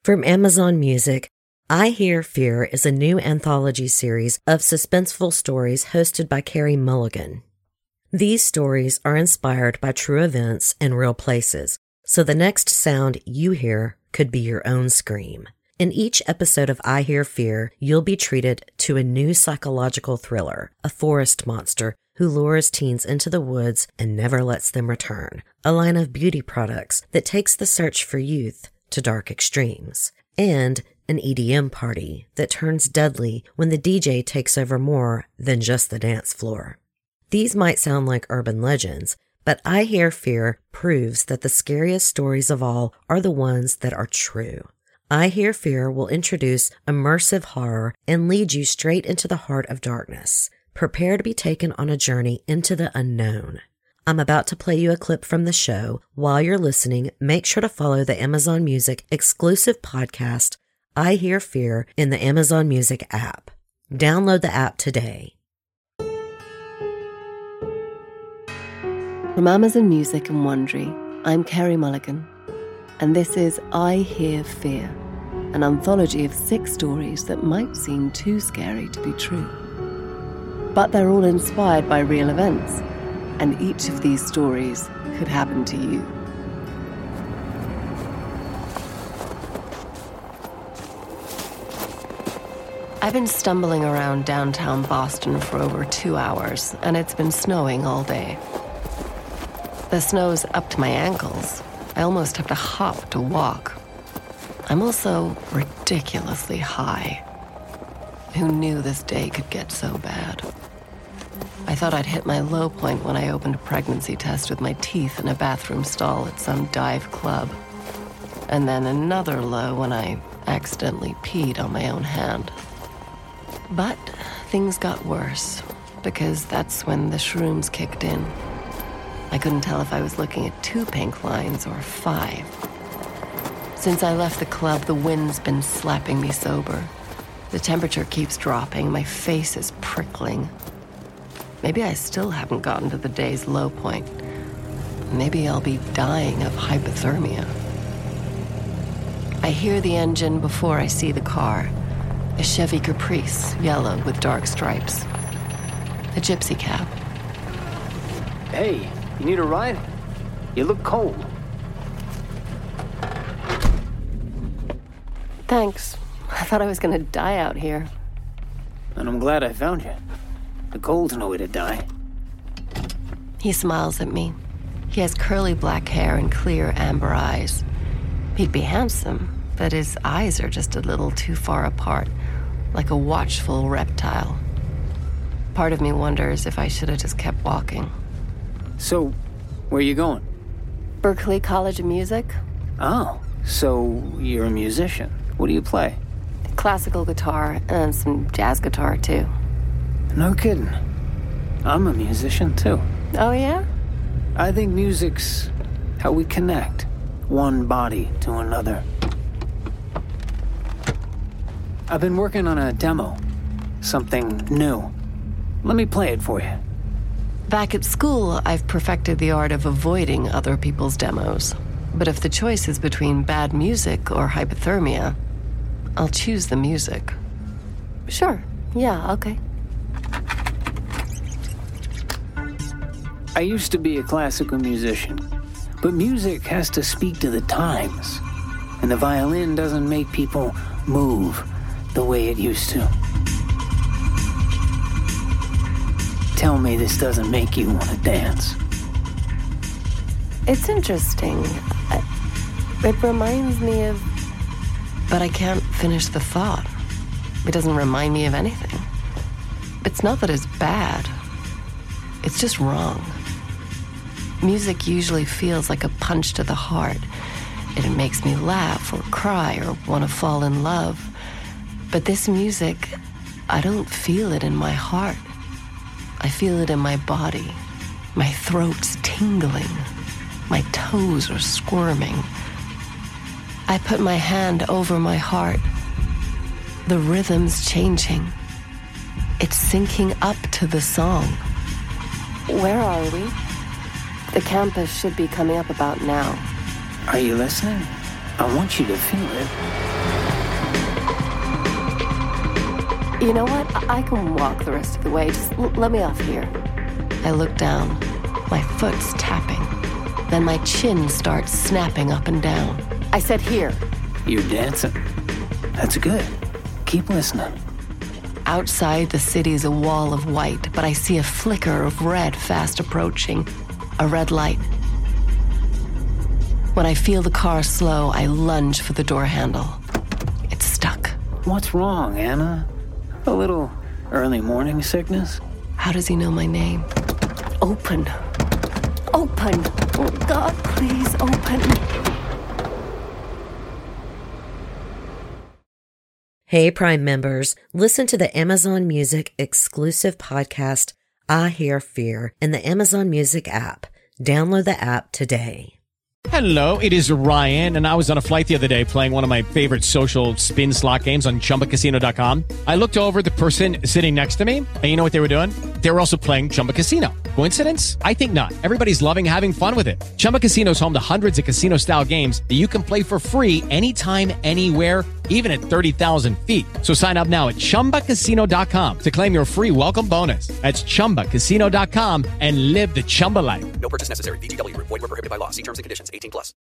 From Amazon Music, I Hear Fear is a new anthology series of suspenseful stories hosted by Carey Mulligan. These stories are inspired by true events in real places, so the next sound you hear could be your own scream. In each episode of I Hear Fear, you'll be treated to a new psychological thriller, a forest monster who lures teens into the woods and never lets them return, a line of beauty products that takes the search for youth to dark extremes, and an EDM party that turns deadly when the DJ takes over more than just the dance floor. These might sound like urban legends, but I Hear Fear proves that the scariest stories of all are the ones that are true. I Hear Fear will introduce immersive horror and lead you straight into the heart of darkness. Prepare to be taken on a journey into the unknown. I'm about to play you a clip from the show. While you're listening, make sure to follow the Amazon Music exclusive podcast, I Hear Fear, in the Amazon Music app. Download the app today. From Amazon Music and Wondery, I'm Carey Mulligan, and this is I Hear Fear, an anthology of 6 stories that might seem too scary to be true. But they're all inspired by real events, and each of these stories could happen to you. I've been stumbling around downtown Boston for over 2 hours, and it's been snowing all day. The snow's up to my ankles. I almost have to hop to walk. I'm also ridiculously high. Who knew this day could get so bad? I thought I'd hit my low point when I opened a pregnancy test with my teeth in a bathroom stall at some dive club. And then another low when I accidentally peed on my own hand. But things got worse, because that's when the shrooms kicked in. I couldn't tell if I was looking at 2 pink lines or 5. Since I left the club, the wind's been slapping me sober. The temperature keeps dropping, my face is prickling. Maybe I still haven't gotten to the day's low point. Maybe I'll be dying of hypothermia. I hear the engine before I see the car. A Chevy Caprice, yellow with dark stripes. A gypsy cab. Hey, you need a ride? You look cold. Thanks. I thought I was gonna die out here. And I'm glad I found you. The cold's no way to die. He smiles at me. He has curly black hair and clear amber eyes. He'd be handsome, but his eyes are just a little too far apart, like a watchful reptile. Part of me wonders if I should have just kept walking. So, where you going? Berklee College of Music. Oh, so you're a musician. What do you play? Classical guitar and some jazz guitar, too. No kidding. I'm a musician, too. Oh, yeah? I think music's how we connect, one body to another. I've been working on a demo, something new. Let me play it for you. Back at school, I've perfected the art of avoiding other people's demos. But if the choice is between bad music or hypothermia, I'll choose the music. Sure. Yeah, okay. I used to be a classical musician, but music has to speak to the times, and the violin doesn't make people move the way it used to. Tell me this doesn't make you want to dance. It's interesting. It reminds me of... But I can't finish the thought. It doesn't remind me of anything. It's not that it's bad. It's just wrong. Music usually feels like a punch to the heart. It makes me laugh or cry or want to fall in love. But this music, I don't feel it in my heart. I feel it in my body. My throat's tingling. My toes are squirming. I put my hand over my heart. The rhythm's changing. It's syncing up to the song. Where are we? The campus should be coming up about now. Are you listening? I want you to feel it. You know what? I can walk the rest of the way. Just let me off here. I look down. My foot's tapping. Then my chin starts snapping up and down. I said here. You're dancing. That's good. Keep listening. Outside the city's a wall of white, but I see a flicker of red fast approaching. A red light. When I feel the car slow, I lunge for the door handle. It's stuck. What's wrong, Anna? A little early morning sickness? How does he know my name? Open. Open. Oh, God, please open. Hey, Prime members, listen to the Amazon Music exclusive podcast, I Hear Fear, in the Amazon Music app. Download the app today. Hello, it is Ryan, and I was on a flight the other day playing one of my favorite social spin slot games on ChumbaCasino.com. I looked over at the person sitting next to me, and you know what they were doing? They were also playing Chumba Casino. Coincidence? I think not. Everybody's loving having fun with it. Chumba Casino is home to hundreds of casino-style games that you can play for free anytime, anywhere, even at 30,000 feet. So sign up now at ChumbaCasino.com to claim your free welcome bonus. That's ChumbaCasino.com and live the Chumba life. No purchase necessary. VGW. Void where prohibited by law. See terms and conditions. 18+.